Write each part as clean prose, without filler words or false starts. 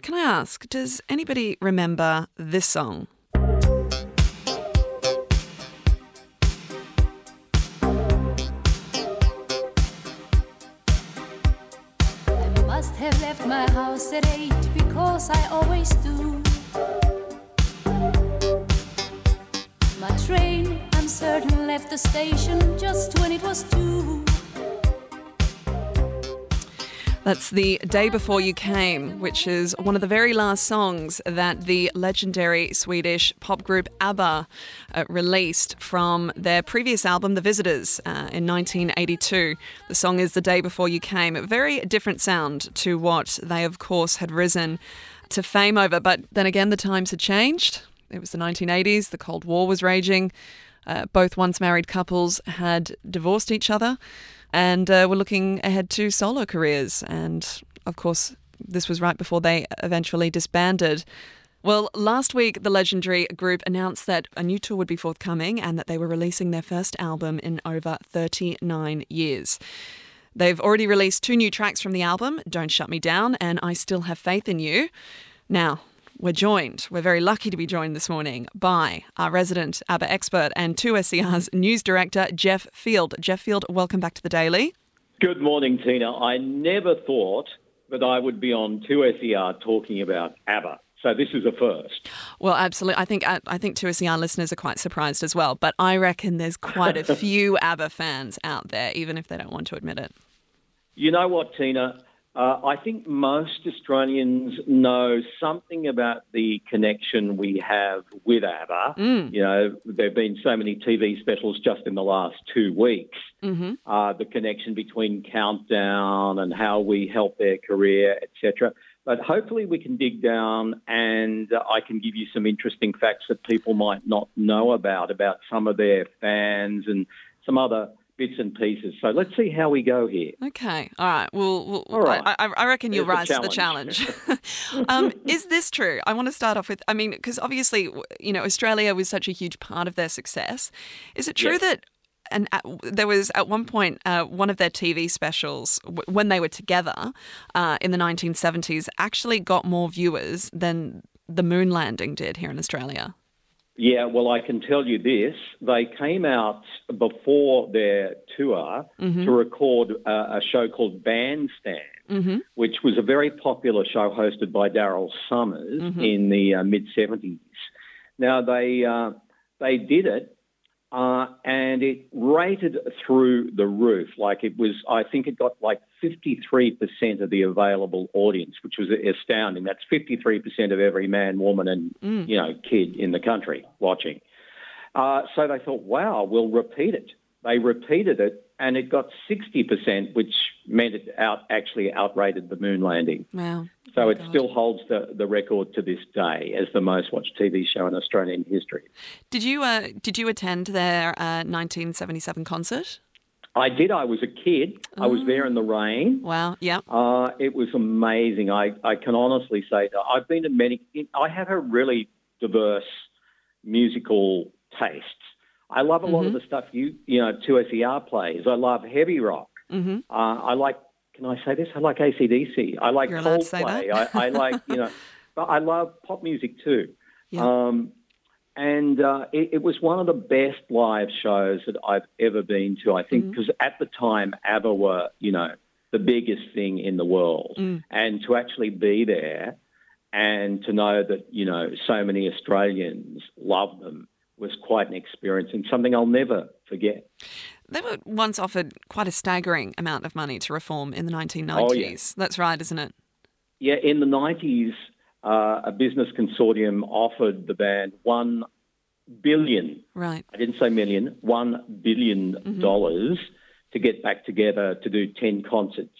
can I ask, does anybody remember this song? I must have left my house at 8 because I always do. My train, I'm certain, left the station just when it was 2. That's The Day Before You Came, which is one of the very last songs that the legendary Swedish pop group ABBA released from their previous album, The Visitors, in 1982. The song is The Day Before You Came. A very different sound to what they, of course, had risen to fame over. But then again, the times had changed. It was the 1980s. The Cold War was raging. Both once married couples had divorced each other and were looking ahead to solo careers. And, of course, this was right before they eventually disbanded. Well, last week, the legendary group announced that a new tour would be forthcoming and that they were releasing their first album in over 39 years. They've already released 2 new tracks from the album, Don't Shut Me Down and I Still Have Faith in You. Now, we're very lucky to be joined this morning by our resident ABBA expert and 2SER's news director, Jeff Field. Jeff Field, welcome back to the Daily. Good morning, Tina. I never thought that I would be on 2SER talking about ABBA. So this is a first. Well, absolutely. I think 2SER listeners are quite surprised as well. But I reckon there's quite a few ABBA fans out there, even if they don't want to admit it. You know what, Tina? I think most Australians know something about the connection we have with ABBA. You know, there have been so many TV specials just in the last 2 weeks. The connection between Countdown and how we help their career, etc. But hopefully we can dig down and I can give you some interesting facts that people might not know about some of their fans and some other bits and pieces. So let's see how we go here. Okay. All right. All right. I reckon you'll rise to the challenge. Is this true? I want to start off with, because obviously, you know, Australia was such a huge part of their success. Is it true that there was at one point one of their TV specials when they were together in the 1970s actually got more viewers than the moon landing did here in Australia? Yeah, well, I can tell you this. They came out before their tour to record a show called Bandstand, which was a very popular show hosted by Daryl Summers in the mid-70s. Now, they did it, and it rated through the roof. Like I think it got like 53% of the available audience, which was astounding. That's 53% of every man, woman and, kid in the country watching. So they thought, wow, we'll repeat it. They repeated it and it got 60%, which meant it actually outrated the moon landing. Wow. So it still holds the record to this day as the most watched TV show in Australian history. Did you attend their 1977 concert? I did. I was a kid. I was there in the rain. Wow, yeah. It was amazing. I can honestly say that I've been to many. I have a really diverse musical tastes. I love a lot of the stuff 2SER plays. I love heavy rock. I like, can I say this? I like AC/DC. I like Coldplay. I like, but I love pop music too. Yeah. It was one of the best live shows that I've ever been to, I think, because at the time, ABBA were, the biggest thing in the world. And to actually be there and to know that, so many Australians love them was quite an experience and something I'll never forget. They were once offered quite a staggering amount of money to reform in the 1990s. Oh, yeah. That's right, isn't it? Yeah, in the 90s, a business consortium offered the band $1 billion. Right. I didn't say million, $1 billion to get back together to do 10 concerts.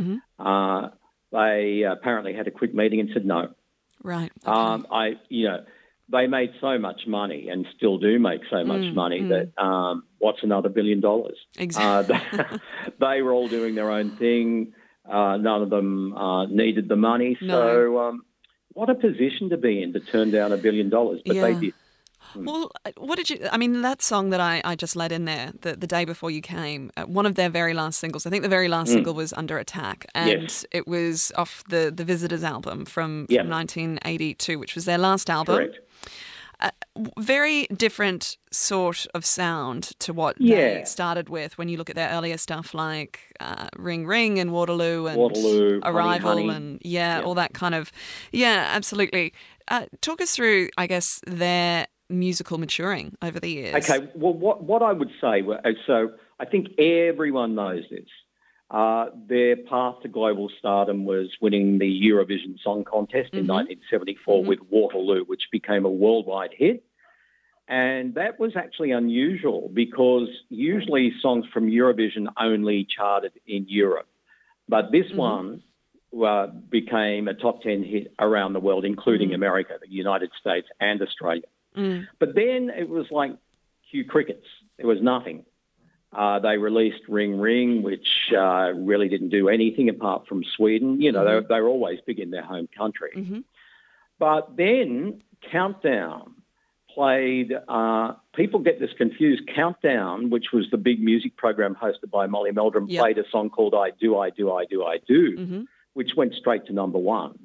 They apparently had a quick meeting and said no. Right. Okay. They made so much money and still do make so much money that what's another $1 billion? Exactly. They were all doing their own thing. None of them needed the money. No. So what a position to be in to turn down $1 billion, but they did. Well, what did you... I mean, that song that I just let in there, the Day Before You Came, one of their very last singles, I think the very last single was Under Attack, and it was off the Visitors album from 1982, which was their last album. Correct. Very different sort of sound to what they started with when you look at their earlier stuff like Ring Ring and Waterloo and Arrival Honey. and all that kind of... Yeah, absolutely. Talk us through, I guess, their musical maturing over the years. Okay, well, what I would say, so I think everyone knows this. Their path to global stardom was winning the Eurovision Song Contest in 1974 with Waterloo, which became a worldwide hit. And that was actually unusual because usually songs from Eurovision only charted in Europe. But this one became a top 10 hit around the world, including America, the United States and Australia. But then it was like cue crickets. There was nothing. They released Ring Ring, which really didn't do anything apart from Sweden. You know, they were always big in their home country. But then Countdown played, people get this confused, Countdown, which was the big music program hosted by Molly Meldrum, played a song called I Do, I Do, I Do, I Do, which went straight to number one.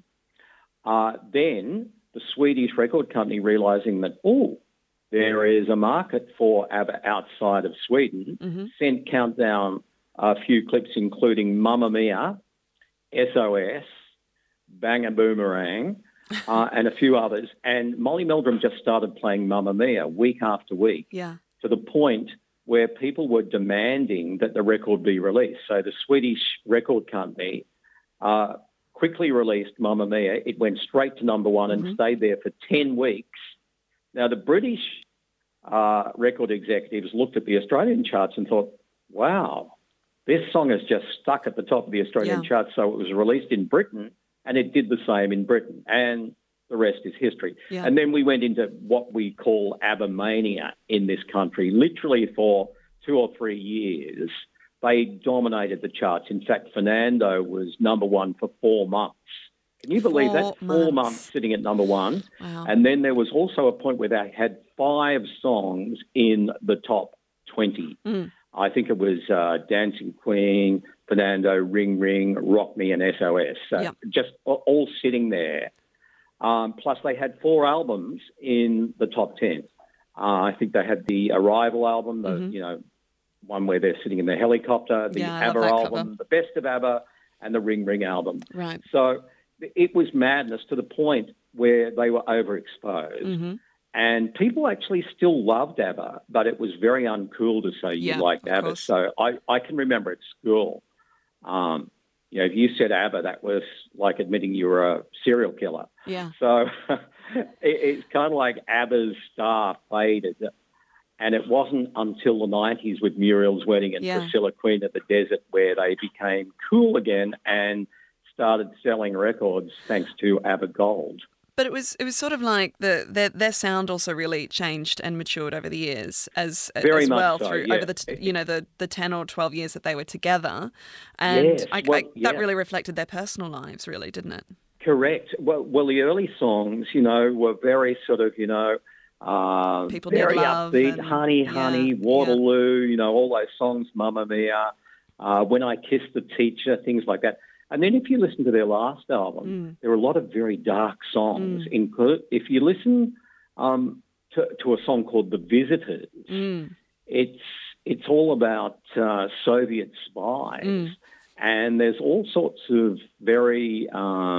Then the Swedish record company, realising that, there is a market for ABBA outside of Sweden, sent Countdown a few clips, including Mamma Mia, SOS, Bang a Boomerang, and a few others. And Molly Meldrum just started playing Mamma Mia week after week to the point where people were demanding that the record be released. So the Swedish record company quickly released Mamma Mia. It went straight to number one and stayed there for 10 weeks. Now, the British record executives looked at the Australian charts and thought, wow, this song has just stuck at the top of the Australian charts. So it was released in Britain and it did the same in Britain. And the rest is history. And then we went into what we call ABBA mania in this country. Literally for 2 or 3 years, they dominated the charts. In fact, Fernando was number one for 4 months. Can you believe that? 4 months sitting at number one. Wow. And then there was also a point where they had 5 songs in the top 20. I think it was Dancing Queen, Fernando, Ring Ring, Rock Me and SOS. So just all sitting there. Plus they had 4 albums in the top 10. I think they had the Arrival album, the one where they're sitting in the helicopter, the ABBA album, the Best of ABBA, and the Ring Ring album. Right. So it was madness to the point where they were overexposed. And people actually still loved ABBA, but it was very uncool to say you liked ABBA. Course. So I can remember at school, if you said ABBA, that was like admitting you were a serial killer. Yeah. So it's kind of like ABBA's star faded. And it wasn't until the 90s with Muriel's Wedding and Priscilla, Queen of the Desert, where they became cool again and started selling records thanks to ABBA Gold. But it was sort of like their sound also really changed and matured over the years as well so, through over the 10 or 12 years that they were together, and that really reflected their personal lives, really, didn't it? Correct. Well, the early songs, were very sort of, People very Need Love upbeat, and, Honey, Waterloo, all those songs, Mamma Mia, When I Kissed the Teacher, things like that. And then if you listen to their last album, there are a lot of very dark songs. If you listen to a song called The Visitors, it's all about Soviet spies. And there's all sorts of very,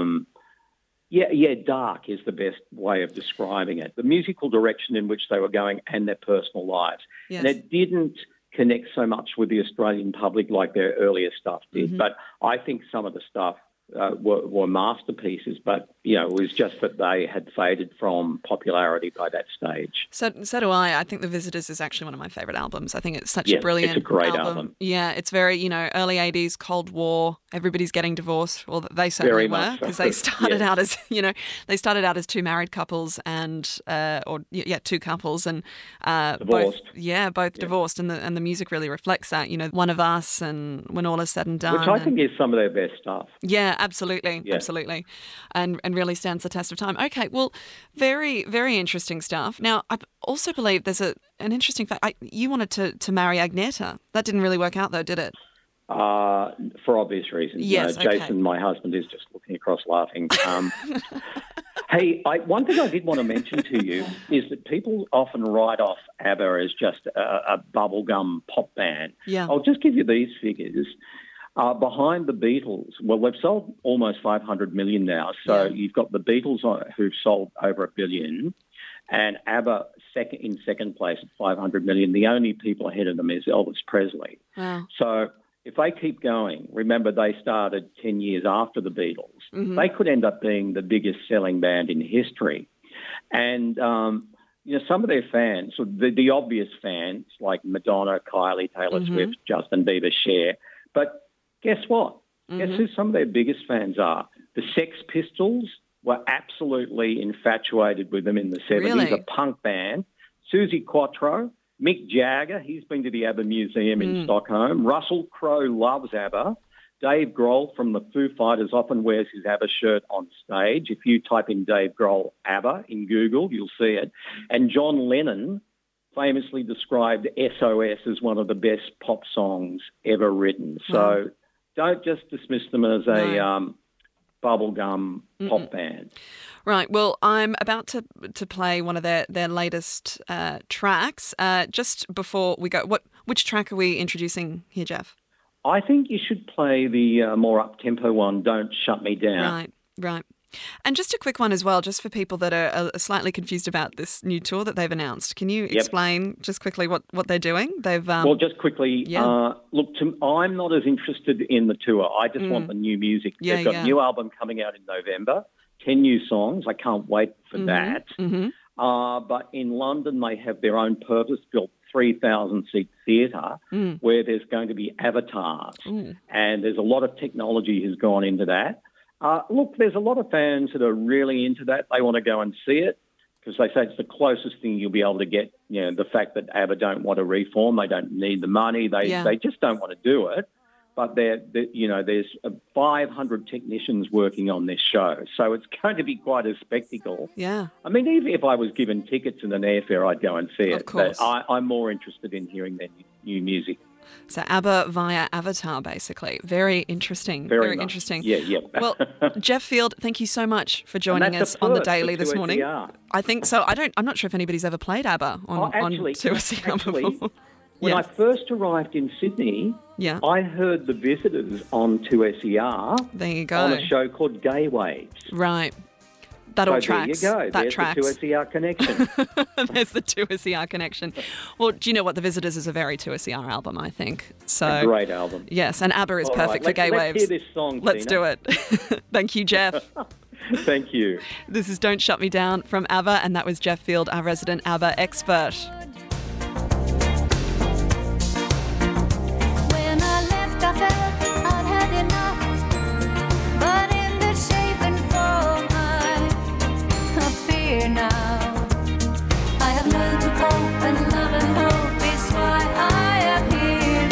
dark is the best way of describing it. The musical direction in which they were going and their personal lives. Yes. And it didn't connect so much with the Australian public like their earlier stuff did. But I think some of the stuff were masterpieces, but, it was just that they had faded from popularity by that stage. So do I. I think The Visitors is actually one of my favourite albums. I think it's such a brilliant it's a great album. Yeah, it's very, early 80s, Cold War, everybody's getting divorced. Well, they certainly were, because they started out as, they started out as 2 married couples and, 2 couples and divorced. both divorced, and the music really reflects that, One of Us and When All Is Said and Done. Which I think is some of their best stuff. Yeah, absolutely. Yeah. Absolutely. And really stands the test of time. Okay, well, very, very interesting stuff. Now, I also believe there's an interesting fact. You wanted to marry Agneta. That didn't really work out, though, did it? For obvious reasons. Yes, Jason, my husband, is just looking across laughing. Hey, one thing I did want to mention to you is that people often write off ABBA as just a bubblegum pop band. Yeah. I'll just give you these figures. Behind the Beatles, well, they've sold almost 500 million now. So you've got the Beatles who've sold over 1 billion, and ABBA in second place at 500 million. The only people ahead of them is Elvis Presley. Wow. So if they keep going, remember they started 10 years after the Beatles, they could end up being the biggest selling band in history. And, some of their fans, so the obvious fans like Madonna, Kylie, Taylor Swift, Justin Bieber, Cher. But guess what? Guess who some of their biggest fans are? The Sex Pistols were absolutely infatuated with them in the 70s, Really? a punk band. Suzi Quatro, Mick Jagger, he's been to the ABBA Museum in Stockholm. Russell Crowe loves ABBA. Dave Grohl from the Foo Fighters often wears his ABBA shirt on stage. If you type in Dave Grohl ABBA in Google, you'll see it. And John Lennon famously described SOS as one of the best pop songs ever written. So don't just dismiss them as a bubblegum pop band. Right. Well, I'm about to play one of their latest tracks. Just before we go, which track are we introducing here, Jeff? I think you should play the more up-tempo one, Don't Shut Me Down. Right. And just a quick one as well, just for people that are slightly confused about this new tour that they've announced. Can you explain just quickly what they're doing? They've Well, just quickly, look, I'm not as interested in the tour. I just want the new music. They've got a new album coming out in November, 10 new songs. I can't wait for that. But in London, they have their own purpose-built 3,000-seat theatre where there's going to be avatars. And there's a lot of technology has gone into that. Look, there's a lot of fans that are really into that. They want to go and see it because they say it's the closest thing you'll be able to get, the fact that ABBA don't want to reform. They don't need the money. They just don't want to do it. But there's 500 technicians working on this show. So it's going to be quite a spectacle. Yeah. I mean, even if I was given tickets and an airfare, I'd go and see it. Of course. But I'm more interested in hearing their new music. So ABBA via Avatar, basically. Very interesting. Very much. Interesting. Yeah. Well, Jeff Field, thank you so much for joining us on the Daily this morning. I think so. I'm not sure if anybody's ever played ABBA on 2SER before. When I first arrived in Sydney, I heard the Visitors on 2SER. There you go. On a show called Gay Waves. Right. That all tracks. There you go. There's tracks. the 2SER connection. There's the 2SER connection. Well, do you know what? The Visitors is a very 2SER album, I think. So a great album. Yes, and ABBA is perfect for Gay Waves. Let's hear this song, Let's do it. Thank you, Jeff. Thank you. This is Don't Shut Me Down from ABBA, and that was Jeff Field, our resident ABBA expert. I felt I'd had enough, but in the shape and form I fear now. I have learned to cope, and love and hope is why I am here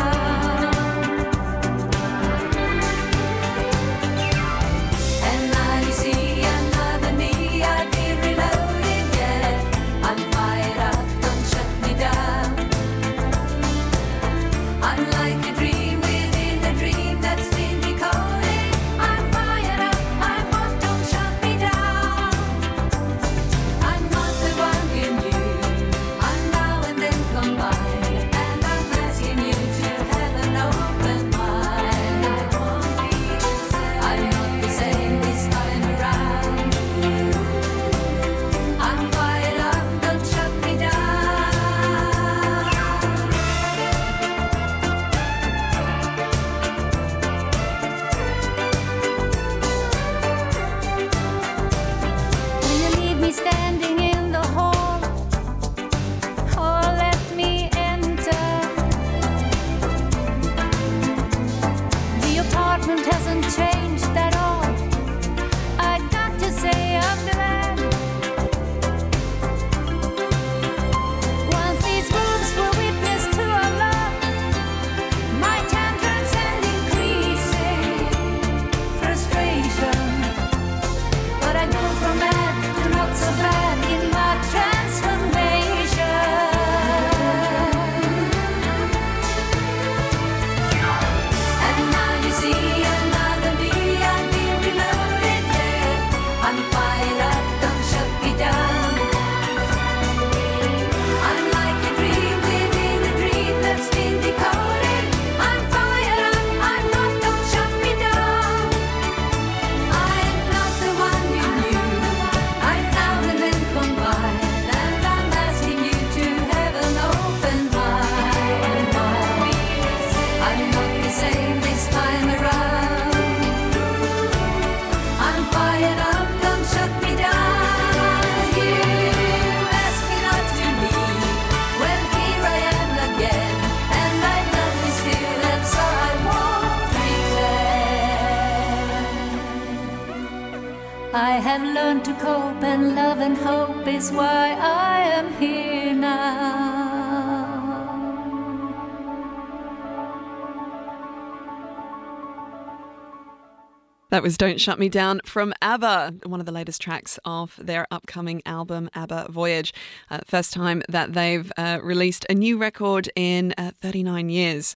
now. And now you see another me, I've been reloaded yet. I'm fired up. learned to cope, and love and hope is why I am here now. That was Don't Shut Me Down from ABBA, one of the latest tracks of their upcoming album, ABBA Voyage. First time that they've released a new record in 39 years.